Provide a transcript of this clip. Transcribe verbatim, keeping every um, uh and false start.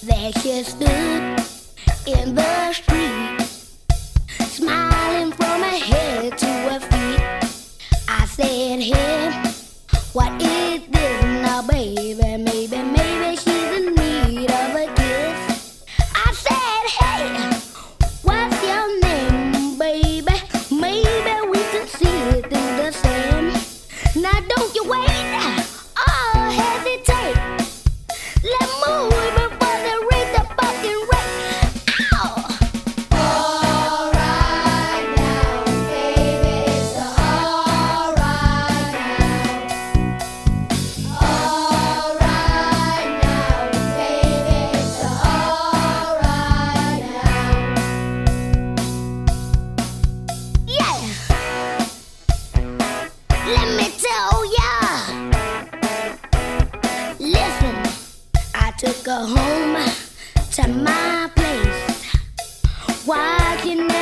There she stood in the street, smiling from her head to her feet. I said, hey, what is this now, baby? Maybe, maybe she's in need of a kiss. I said, hey, what's your name, baby? Maybe we can see through the same. Now don't you wait or hesitate. Let's move before they reach the fucking rate. Ow! Alright now, baby, it's alright now. Alright now, baby, it's alright now. Yeah! Let me tell ya. Listen, I took her home to my place. Why can